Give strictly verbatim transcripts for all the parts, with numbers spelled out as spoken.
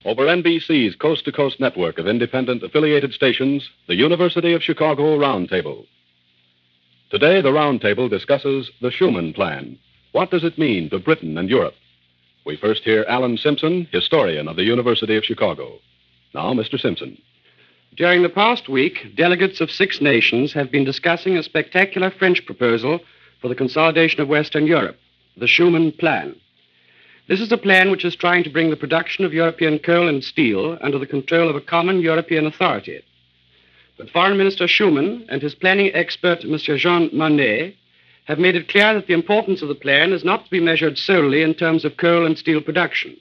Over N B C's coast-to-coast network of independent affiliated stations, the University of Chicago Roundtable. Today, the Roundtable discusses the Schuman Plan. What does it mean to Britain and Europe? We first hear Alan Simpson, historian of the University of Chicago. Now, Mister Simpson. During the past week, delegates of six nations have been discussing a spectacular French proposal for the consolidation of Western Europe, the Schuman Plan. This is a plan which is trying to bring the production of European coal and steel under the control of a common European authority. But Foreign Minister Schuman and his planning expert, Monsieur Jean Monnet, have made it clear that the importance of the plan is not to be measured solely in terms of coal and steel production.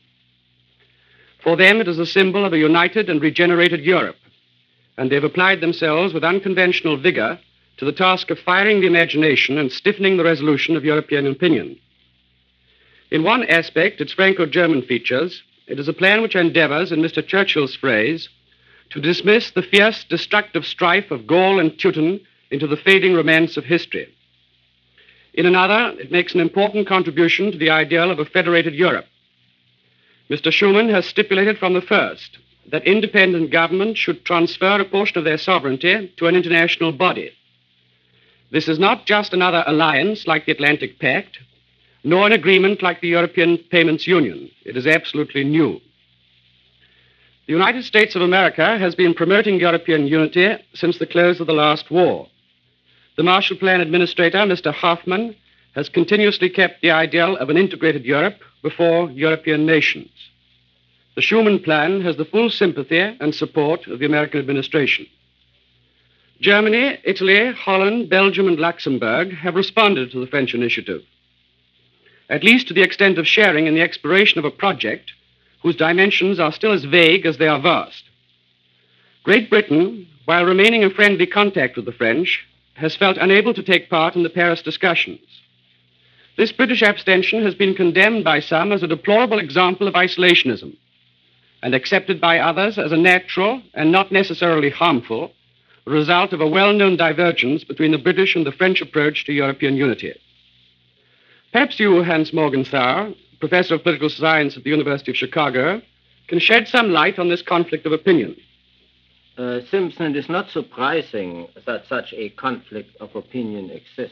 For them, it is a symbol of a united and regenerated Europe, and they've applied themselves with unconventional vigor to the task of firing the imagination and stiffening the resolution of European opinion. In one aspect, its Franco-German features, it is a plan which endeavors, in Mister Churchill's phrase, to dismiss the fierce, destructive strife of Gaul and Teuton into the fading romance of history. In another, it makes an important contribution to the ideal of a federated Europe. Mister Schuman has stipulated from the first that independent governments should transfer a portion of their sovereignty to an international body. This is not just another alliance like the Atlantic Pact, nor an agreement like the European Payments Union. It is absolutely new. The United States of America has been promoting European unity since the close of the last war. The Marshall Plan administrator, Mister Hoffman, has continuously kept the ideal of an integrated Europe before European nations. The Schuman Plan has the full sympathy and support of the American administration. Germany, Italy, Holland, Belgium, and Luxembourg have responded to the French initiative, at least to the extent of sharing in the exploration of a project whose dimensions are still as vague as they are vast. Great Britain, while remaining in friendly contact with the French, has felt unable to take part in the Paris discussions. This British abstention has been condemned by some as a deplorable example of isolationism, and accepted by others as a natural and not necessarily harmful result of a well-known divergence between the British and the French approach to European unity. Perhaps you, Hans Morgenthau, professor of political science at the University of Chicago, can shed some light on this conflict of opinion. Uh, Simpson, it is not surprising that such a conflict of opinion exists.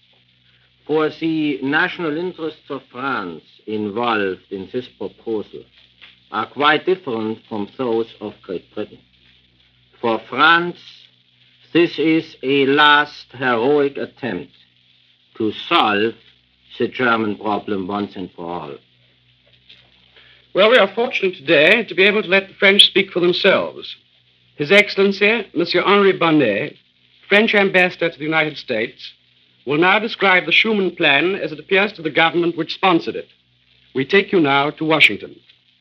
For the national interests of France involved in this proposal are quite different from those of Great Britain. For France, this is a last heroic attempt to solve the German problem once and for all. Well, we are fortunate today to be able to let the French speak for themselves. His Excellency, Monsieur Henri Bonnet, French ambassador to the United States, will now describe the Schuman Plan as it appears to the government which sponsored it. We take you now to Washington.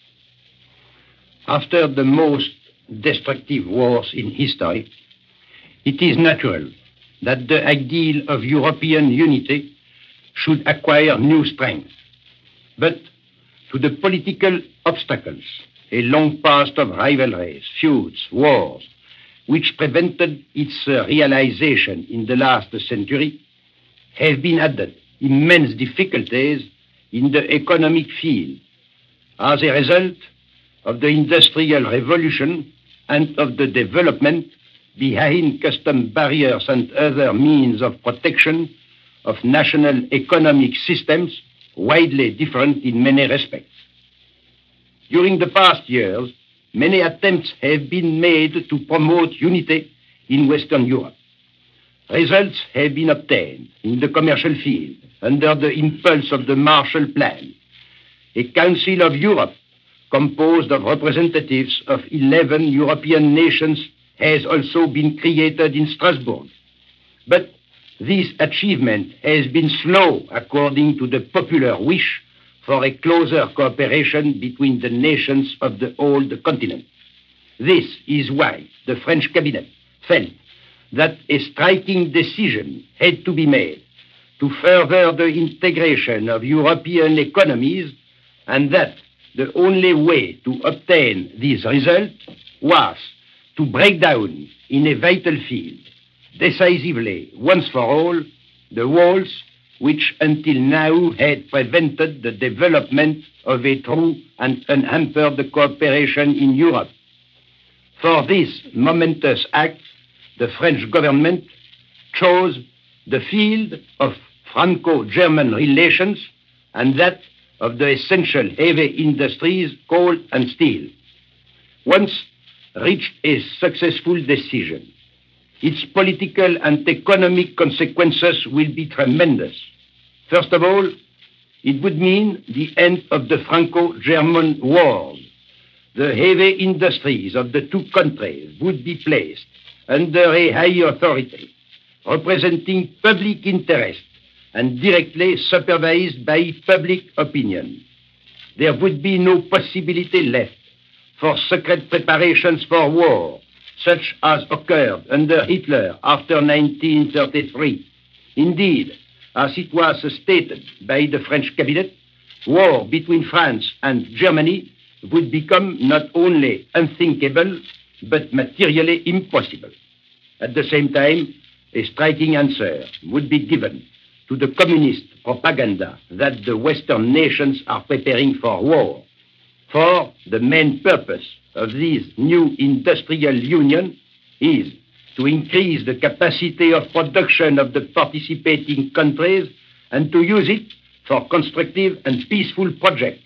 After the most destructive wars in history, it is natural that the ideal of European unity should acquire new strength. But to the political obstacles, a long past of rivalries, feuds, wars, which prevented its uh, realization in the last century, have been added immense difficulties in the economic field as a result of the Industrial Revolution and of the development behind custom barriers and other means of protection of national economic systems widely different in many respects. During the past years, many attempts have been made to promote unity in Western Europe. Results have been obtained in the commercial field under the impulse of the Marshall Plan. A Council of Europe composed of representatives of eleven European nations has also been created in Strasbourg. But this achievement has been slow according to the popular wish for a closer cooperation between the nations of the old continent. This is why the French cabinet felt that a striking decision had to be made to further the integration of European economies, and that the only way to obtain this result was to break down in a vital field, decisively, once for all, the walls which until now had prevented the development of a true and unhampered cooperation in Europe. For this momentous act, the French government chose the field of Franco-German relations and that of the essential heavy industries, coal and steel. Once reached a successful decision, its political and economic consequences will be tremendous. First of all, it would mean the end of the Franco-German wars. The heavy industries of the two countries would be placed under a high authority, representing public interest and directly supervised by public opinion. There would be no possibility left for secret preparations for war, such as occurred under Hitler after nineteen thirty-three. Indeed, as it was stated by the French cabinet, war between France and Germany would become not only unthinkable, but materially impossible. At the same time, a striking answer would be given to the communist propaganda that the Western nations are preparing for war. For the main purpose of this new industrial union is to increase the capacity of production of the participating countries and to use it for constructive and peaceful projects.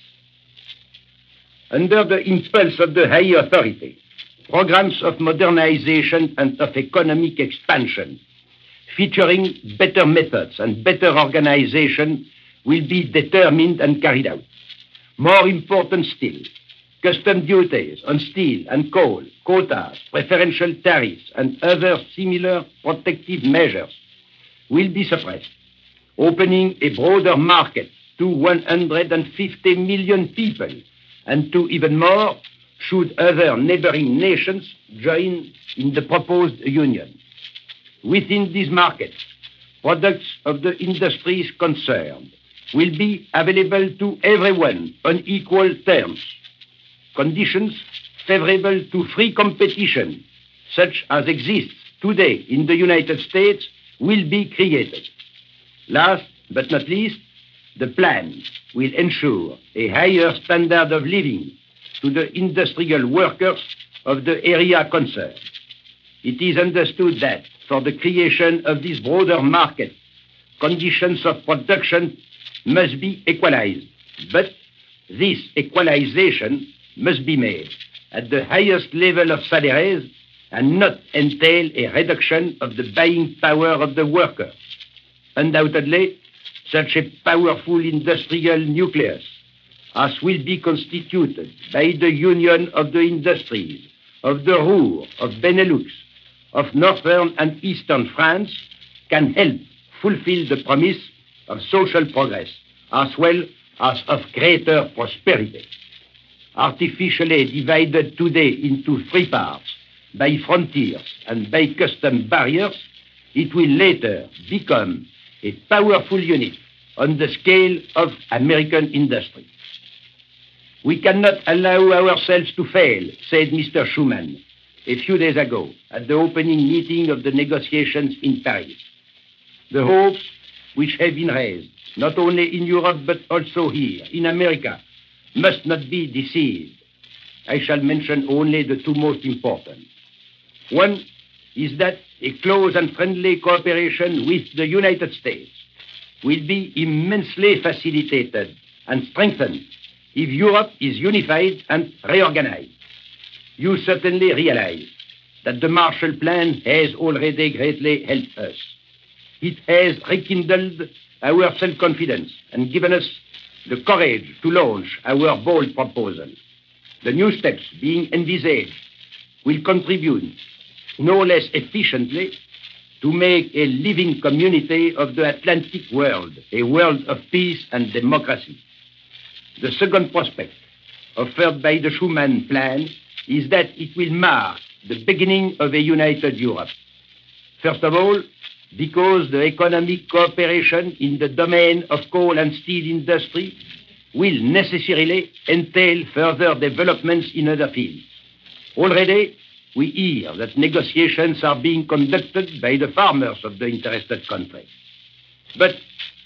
Under the impulse of the high authority, programs of modernization and of economic expansion, featuring better methods and better organization, will be determined and carried out. More important still, custom duties on steel and coal, quotas, preferential tariffs, and other similar protective measures will be suppressed, opening a broader market to one hundred fifty million people, and to even more should other neighboring nations join in the proposed union. Within these markets, products of the industries concerned will be available to everyone on equal terms. Conditions favorable to free competition, such as exists today in the United States, will be created. Last but not least, the plan will ensure a higher standard of living to the industrial workers of the area concerned. It is understood that for the creation of this broader market, conditions of production must be equalized, but this equalization must be made at the highest level of salaries and not entail a reduction of the buying power of the worker. Undoubtedly, such a powerful industrial nucleus as will be constituted by the union of the industries of the Ruhr, of Benelux, of northern and eastern France can help fulfill the promise of social progress as well as of greater prosperity. Artificially divided today into three parts by frontiers and by custom barriers, it will later become a powerful unit on the scale of American industry. We cannot allow ourselves to fail, said Mister Schuman a few days ago at the opening meeting of the negotiations in Paris. The hopes which have been raised, not only in Europe but also here in America, must not be deceived. I shall mention only the two most important. One is that a close and friendly cooperation with the United States will be immensely facilitated and strengthened if Europe is unified and reorganized. You certainly realize that the Marshall Plan has already greatly helped us. It has rekindled our self-confidence and given us the courage to launch our bold proposal. The new steps being envisaged will contribute no less efficiently to make a living community of the Atlantic world, a world of peace and democracy. The second prospect offered by the Schuman Plan is that it will mark the beginning of a united Europe. First of all, because the economic cooperation in the domain of coal and steel industry will necessarily entail further developments in other fields. Already, we hear that negotiations are being conducted by the farmers of the interested countries. But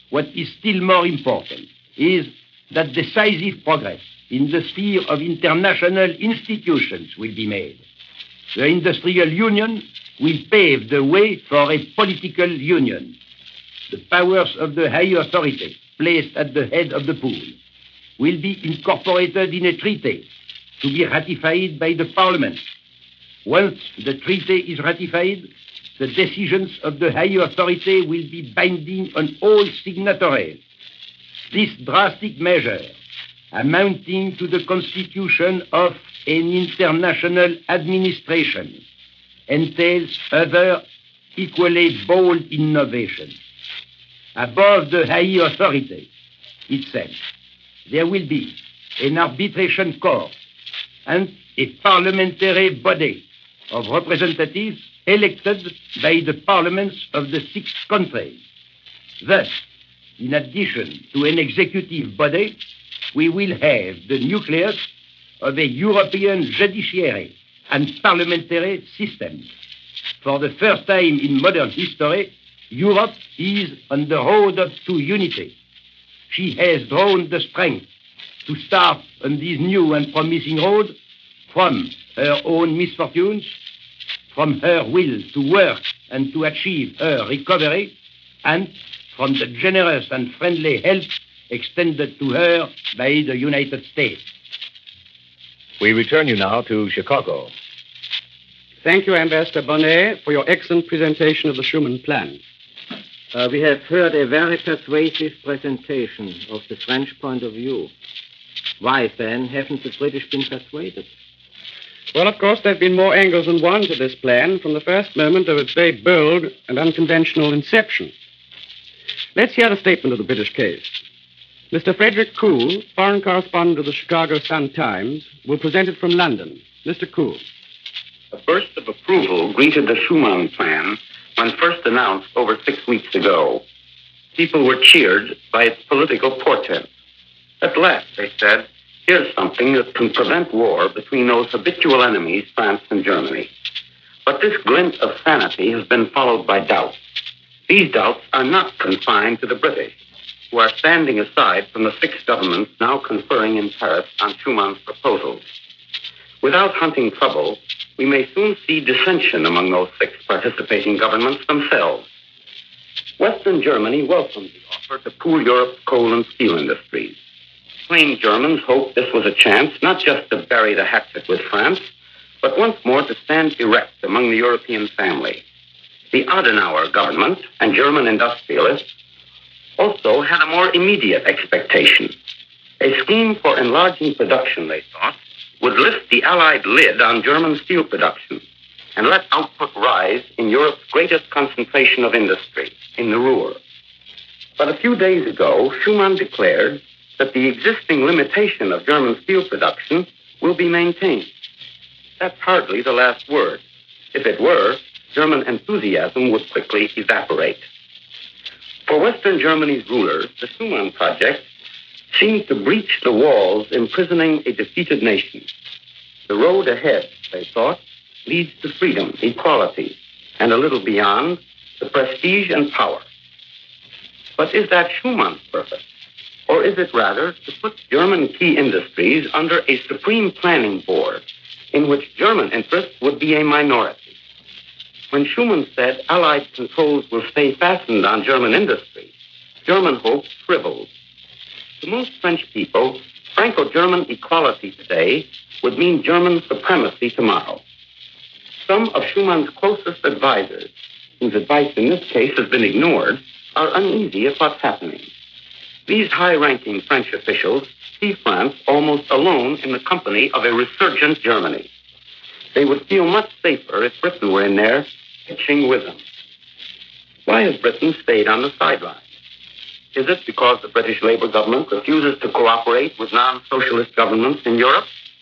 what is still more important is that decisive progress in the sphere of international institutions will be made. The industrial union will pave the way for a political union. The powers of the higher authority placed at the head of the pool will be incorporated in a treaty to be ratified by the Parliament. Once the treaty is ratified, the decisions of the higher authority will be binding on all signatories. This drastic measure, amounting to the constitution of an international administration, entails other equally bold innovations. Above the higher authority itself, there will be an arbitration court and a parliamentary body of representatives elected by the parliaments of the six countries. Thus, in addition to an executive body, we will have the nucleus of a European judiciary and parliamentary system. For the first time in modern history, Europe is on the road to unity. She has drawn the strength to start on this new and promising road from her own misfortunes, from her will to work and to achieve her recovery, and from the generous and friendly help extended to her by the United States. We return you now to Chicago. Thank you, Ambassador Bonnet, for your excellent presentation of the Schuman Plan. Uh, we have heard a very persuasive presentation of the French point of view. Why, then, haven't the British been persuaded? Well, of course, there have been more angles than one to this plan from the first moment of its very bold and unconventional inception. Let's hear the statement of the British case. Mister Frederick Cool, foreign correspondent of the Chicago Sun-Times, will present it from London. Mister Cool. A burst of approval greeted the Schuman Plan when first announced over six weeks ago. People were cheered by its political portent. At last, they said, here's something that can prevent war between those habitual enemies, France and Germany. But this glint of sanity has been followed by doubts. These doubts are not confined to the British, who are standing aside from the six governments now conferring in Paris on Schuman's proposals. Without hunting trouble, we may soon see dissension among those six participating governments themselves. Western Germany welcomed the offer to pool Europe's coal and steel industries. Plain Germans hoped this was a chance not just to bury the hatchet with France, but once more to stand erect among the European family. The Adenauer government and German industrialists also had a more immediate expectation. A scheme for enlarging production, they thought, would lift the Allied lid on German steel production and let output rise in Europe's greatest concentration of industry, in the Ruhr. But a few days ago, Schuman declared that the existing limitation of German steel production will be maintained. That's hardly the last word. If it were, German enthusiasm would quickly evaporate. For Western Germany's rulers, the Schuman project seemed to breach the walls imprisoning a defeated nation. The road ahead, they thought, leads to freedom, equality, and a little beyond, the prestige and power. But is that Schumann's purpose? Or is it rather to put German key industries under a supreme planning board in which German interests would be a minority? When Schuman said Allied controls will stay fastened on German industry, German hopes shriveled. To most French people, Franco-German equality today would mean German supremacy tomorrow. Some of Schumann's closest advisors, whose advice in this case has been ignored, are uneasy at what's happening. These high-ranking French officials see France almost alone in the company of a resurgent Germany. They would feel much safer if Britain were in there, pitching with them. Why has Britain stayed on the sidelines? Is it because the British Labour government refuses to cooperate with non-socialist governments in Europe?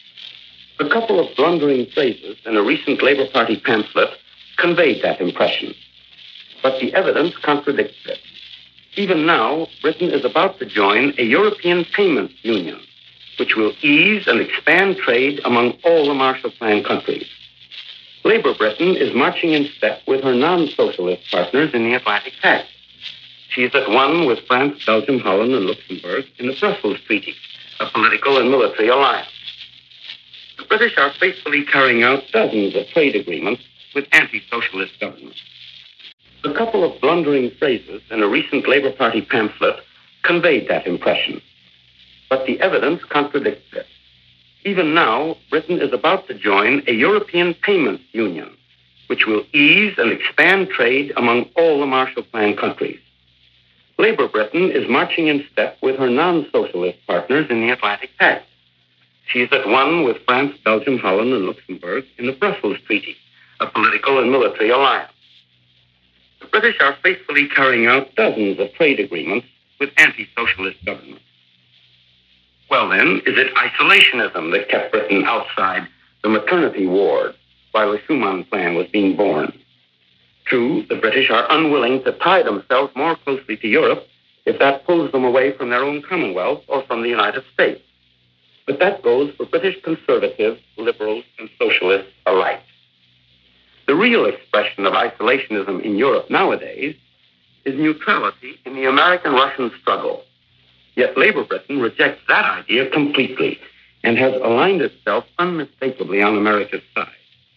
A couple of blundering phrases in a recent Labour Party pamphlet conveyed that impression. But the evidence contradicts it. Even now, Britain is about to join a European payments union, which will ease and expand trade among all the Marshall Plan countries. Labour Britain is marching in step with her non-socialist partners in the Atlantic Pact. She is at one with France, Belgium, Holland, and Luxembourg in the Brussels Treaty, a political and military alliance. The British are faithfully carrying out dozens of trade agreements with anti-socialist governments. A couple of blundering phrases in a recent Labour Party pamphlet conveyed that impression. But the evidence contradicts it. Even now, Britain is about to join a European payments union, which will ease and expand trade among all the Marshall Plan countries. Labour Britain is marching in step with her non-socialist partners in the Atlantic Pact. She is at one with France, Belgium, Holland, and Luxembourg in the Brussels Treaty, a political and military alliance. The British are faithfully carrying out dozens of trade agreements with anti-socialist governments. Well, then, is it isolationism that kept Britain outside the maternity ward while the Schuman Plan was being born? True, the British are unwilling to tie themselves more closely to Europe if that pulls them away from their own Commonwealth or from the United States. But that goes for British conservatives, liberals, and socialists alike. The real expression of isolationism in Europe nowadays is neutrality in the American-Russian struggle. Yet Labour Britain rejects that idea completely and has aligned itself unmistakably on America's side.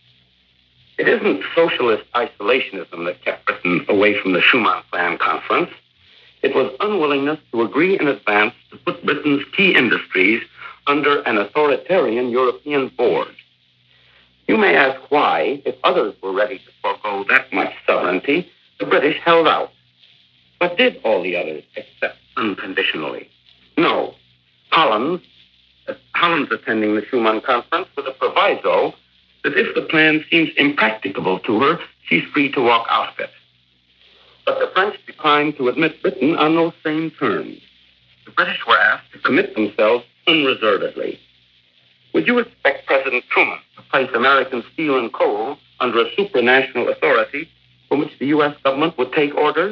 It isn't socialist isolationism that kept Britain away from the Schuman Plan conference. It was unwillingness to agree in advance to put Britain's key industries under an authoritarian European board. You may ask why, if others were ready to forego that much sovereignty, the British held out. But did all the others accept unconditionally? No. Holland, uh, Holland's attending the Schuman conference with a proviso that if the plan seems impracticable to her, she's free to walk out of it. But the French declined to admit Britain on those same terms. The British were asked to commit themselves unreservedly. Would you expect President Truman to place American steel and coal under a supranational authority from which the U S government would take orders?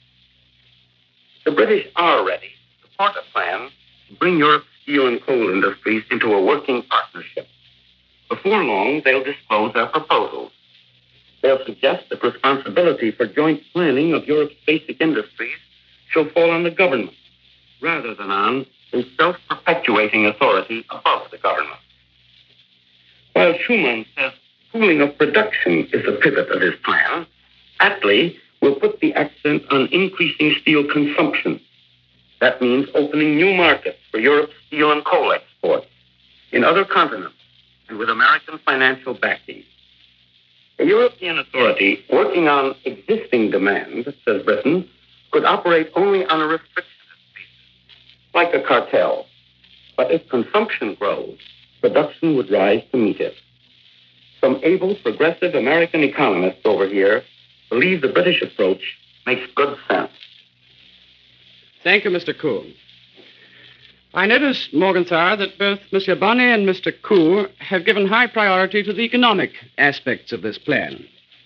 The British are ready to support a plan to bring Europe's steel and coal industries into a working partnership. Before long, they'll disclose their proposals. They'll suggest that responsibility for joint planning of Europe's basic industries shall fall on the government, rather than on a self-perpetuating authority above the government. While Schuman says pooling of production is the pivot of his plan, Attlee will put the accent on increasing steel consumption. That means opening new markets for Europe's steel and coal exports in other continents and with American financial backing. A European authority working on existing demand, says Britain, could operate only on a restricted basis, like a cartel. But if consumption grows, production would rise to meet it. Some able, progressive American economists over here believe the British approach makes good sense. Thank you, Mister Kuhn. I notice, Morgenthau, that both Monsieur Bonnet and Mister Kuhn have given high priority to the economic aspects of this plan.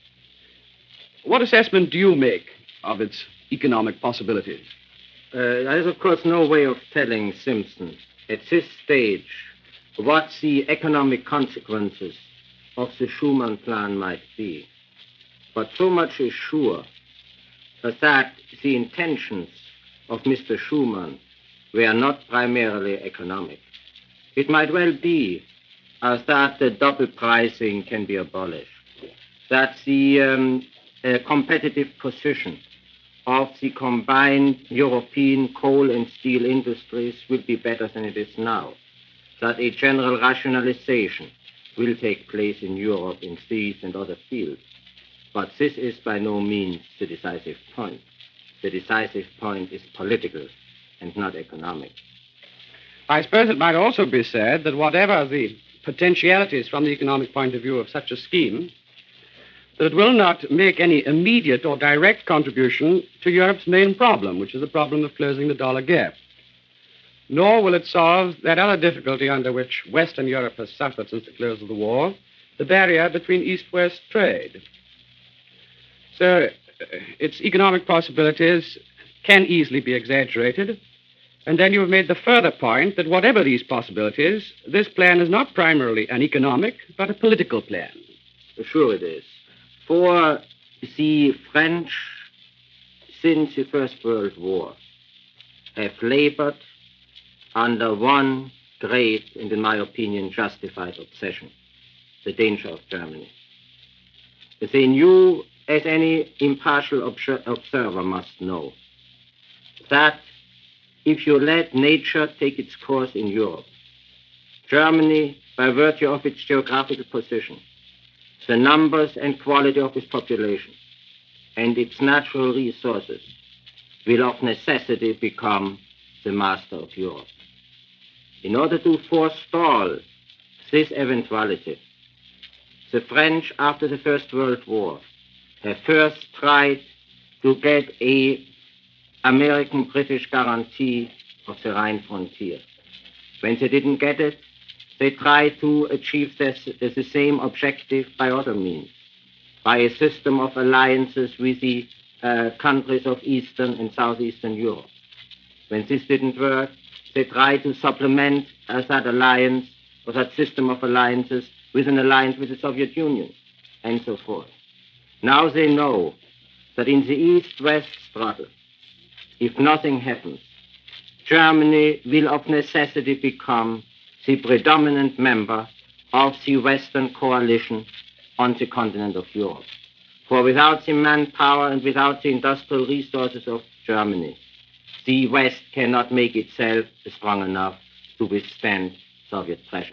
What assessment do you make of its economic possibilities? Uh, there is, of course, no way of telling, Simpson, at this stage, what the economic consequences of the Schuman Plan might be. But so much is sure that the intentions of Mister Schuman were not primarily economic. It might well be as that the double pricing can be abolished, that the um, uh, competitive position of the combined European coal and steel industries will be better than it is now, that a general rationalization will take place in Europe in these and other fields. But this is by no means the decisive point. The decisive point is political and not economic. I suppose it might also be said that whatever the potentialities from the economic point of view of such a scheme, that it will not make any immediate or direct contribution to Europe's main problem, which is the problem of closing the dollar gap. Nor will it solve that other difficulty under which Western Europe has suffered since the close of the war, the barrier between East-West trade. So uh, its economic possibilities can easily be exaggerated. And then you have made the further point that whatever these possibilities, this plan is not primarily an economic, but a political plan. Sure it is. For the French, since the First World War have labored under one great and, in my opinion, justified obsession: the danger of Germany. They knew, as any impartial observer must know, that if you let nature take its course in Europe, Germany, by virtue of its geographical position, the numbers and quality of its population, and its natural resources, will of necessity become the master of Europe. In order to forestall this eventuality, the French, after the First World War, have first tried to get a American-British guarantee of the Rhine frontier. When they didn't get it, they tried to achieve this, the same objective by other means, by a system of alliances with the uh, countries of Eastern and Southeastern Europe. When this didn't work, they tried to supplement uh, that alliance or that system of alliances with an alliance with the Soviet Union, and so forth. Now they know that in the East-West struggle, if nothing happens, Germany will of necessity become the predominant member of the Western coalition on the continent of Europe. For without the manpower and without the industrial resources of Germany, the West cannot make itself strong enough to withstand Soviet pressure.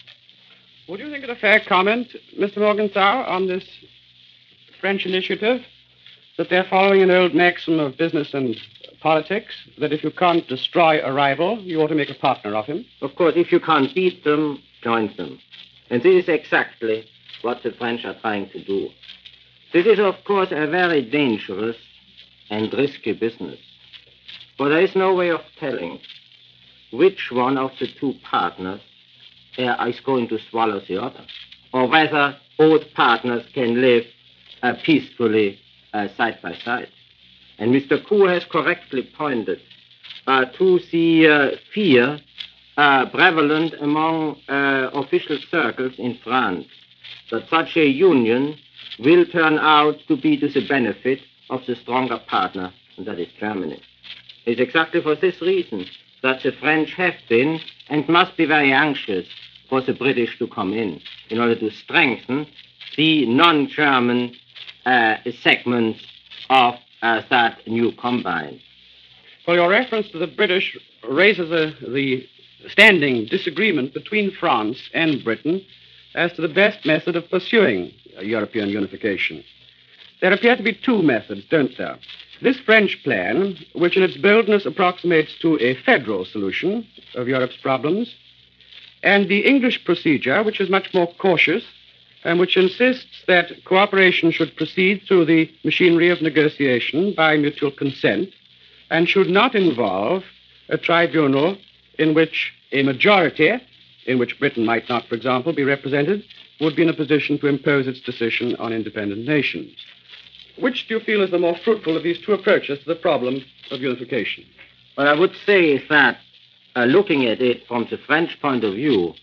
Would you think it a fair comment, Mister Morgenthau, on this French initiative, that they're following an old maxim of business and politics, that if you can't destroy a rival, you ought to make a partner of him? Of course, if you can't beat them, join them. And this is exactly what the French are trying to do. This is, of course, a very dangerous and risky business. For there is no way of telling which one of the two partners uh, is going to swallow the other, or whether both partners can live uh, peacefully uh, side by side. And Mister Kuh has correctly pointed uh, to the uh, fear uh, prevalent among uh, official circles in France that such a union will turn out to be to the benefit of the stronger partner, and that is Germany. It's exactly for this reason that the French have been and must be very anxious for the British to come in, in order to strengthen the non-German uh, segments of uh, that new combine. Well, your reference to the British raises a, the standing disagreement between France and Britain as to the best method of pursuing European unification. There appear to be two methods, don't there? This French plan, which in its boldness approximates to a federal solution of Europe's problems, and the English procedure, which is much more cautious and which insists that cooperation should proceed through the machinery of negotiation by mutual consent and should not involve a tribunal in which a majority, in which Britain might not, for example, be represented, would be in a position to impose its decision on independent nations. Which do you feel is the more fruitful of these two approaches to the problem of unification? Well, I would say that uh, looking at it from the French point of view,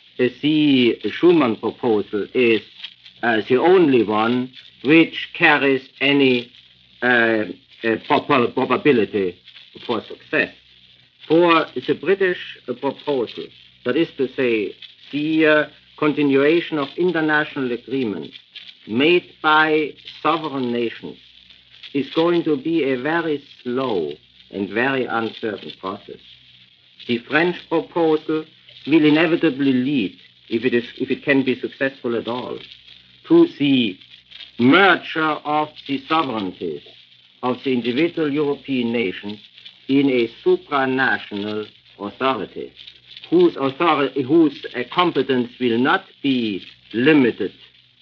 the Schuman proposal is uh, the only one which carries any uh, uh, prob- probability for success. For the British uh, proposal, that is to say, the uh, continuation of international agreements made by sovereign nations is going to be a very slow and very uncertain process. The French proposal will inevitably lead, if it is, if it can be successful at all, to the merger of the sovereignties of the individual European nations in a supranational authority, whose authority, whose uh, competence will not be limited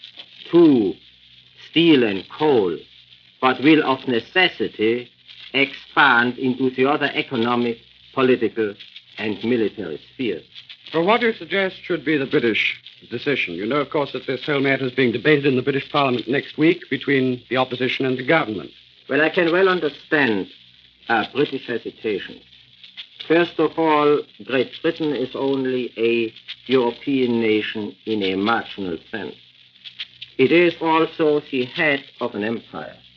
to steel and coal, but will of necessity expand into the other economic, political, and military spheres. Well, what do you suggest should be the British decision? You know, of course, that this whole matter is being debated in the British Parliament next week between the opposition and the government. Well, I can well understand uh, British hesitation. First of all, Great Britain is only a European nation in a marginal sense. It is also the head of an empire.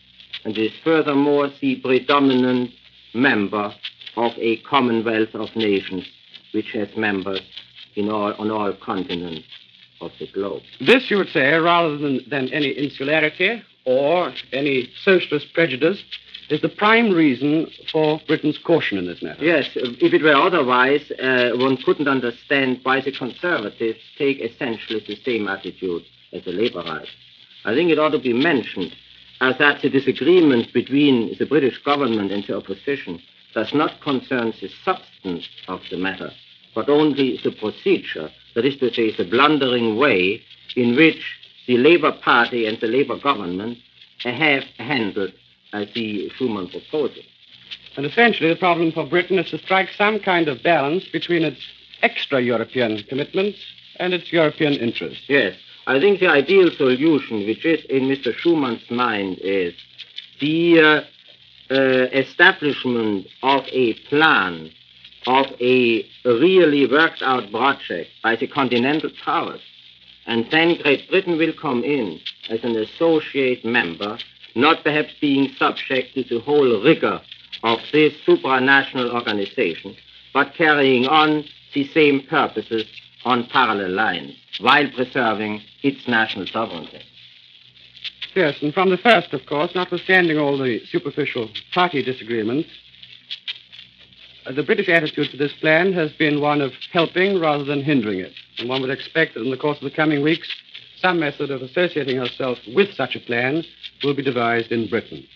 and is furthermore the predominant member of a Commonwealth of Nations, which has members in all, on all continents of the globe. This, you would say, rather than, than any insularity or any socialist prejudice, is the prime reason for Britain's caution in this matter. Yes, if it were otherwise, uh, one couldn't understand why the Conservatives take essentially the same attitude as the Labourites. I think it ought to be mentioned uh, that the disagreement between the British government and the opposition does not concern the substance of the matter, but only the procedure, that is to say, the blundering way in which the Labour Party and the Labour government have handled uh, the Schuman proposal. And essentially, the problem for Britain is to strike some kind of balance between its extra-European commitments and its European interests. Yes, I think the ideal solution, which is in Mister Schuman's mind, is the uh, uh, establishment of a plan, of a really worked-out project by the continental powers, and then Great Britain will come in as an associate member, not perhaps being subject to the whole rigor of this supranational organization, but carrying on the same purposes on parallel lines, while preserving its national sovereignty. Yes, and from the first, of course, notwithstanding all the superficial party disagreements, uh, the British attitude to this plan has been one of helping rather than hindering it. And one would expect that in the course of the coming weeks, some method of associating ourselves with such a plan will be devised in Britain.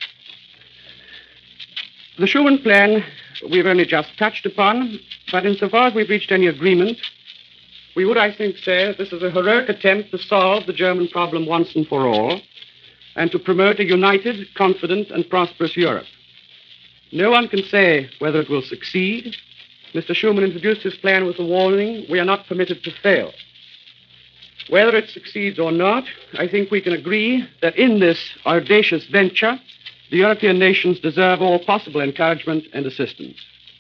The Schuman plan we've only just touched upon, but insofar as we've reached any agreement, we would, I think, say that this is a heroic attempt to solve the German problem once and for all, and to promote a united, confident, and prosperous Europe. No one can say whether it will succeed. Mister Schuman introduced his plan with the warning, we are not permitted to fail. Whether it succeeds or not, I think we can agree that in this audacious venture, the European nations deserve all possible encouragement and assistance.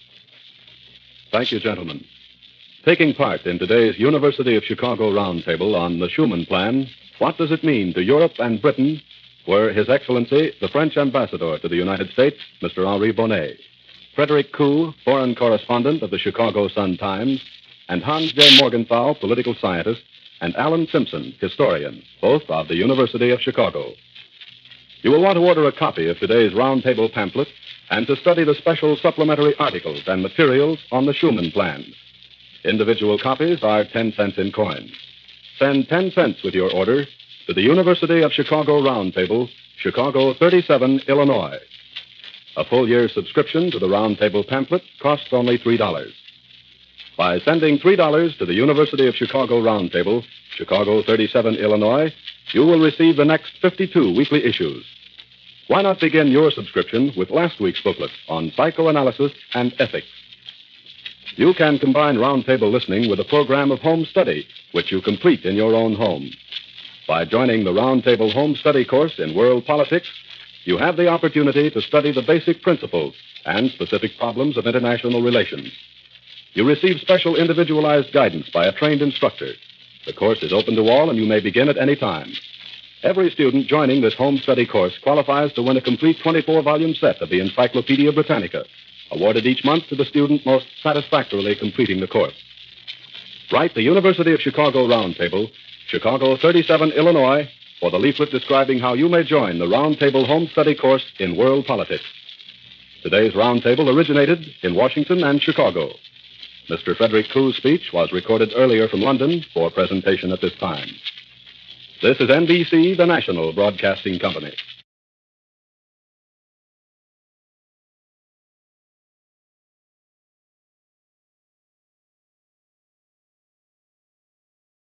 Thank you, gentlemen. Taking part in today's University of Chicago Roundtable on the Schuman Plan, what does it mean to Europe and Britain, were His Excellency, the French Ambassador to the United States, Mister Henri Bonnet, Frederick Koo, foreign correspondent of the Chicago Sun-Times, and Hans J. Morgenthau, political scientist, and Alan Simpson, historian, both of the University of Chicago. You will want to order a copy of today's roundtable pamphlet and to study the special supplementary articles and materials on the Schuman Plan. Individual copies are ten cents in coin. Send ten cents with your order to the University of Chicago Roundtable, Chicago thirty-seven, Illinois. A full year's subscription to the Roundtable pamphlet costs only three dollars. By sending three dollars to the University of Chicago Roundtable, Chicago thirty-seven, Illinois, you will receive the next fifty-two weekly issues. Why not begin your subscription with last week's booklet on psychoanalysis and ethics? You can combine Roundtable listening with a program of home study, which you complete in your own home. By joining the Roundtable Home Study course in world politics, you have the opportunity to study the basic principles and specific problems of international relations. You receive special individualized guidance by a trained instructor. The course is open to all, and you may begin at any time. Every student joining this home study course qualifies to win a complete twenty-four volume set of the Encyclopedia Britannica, awarded each month to the student most satisfactorily completing the course. Write the University of Chicago Roundtable, Chicago thirty-seven, Illinois, for the leaflet describing how you may join the Roundtable Home Study course in world politics. Today's Roundtable originated in Washington and Chicago. Mister Frederick Koo's speech was recorded earlier from London for presentation at this time. This is N B C, the national broadcasting company.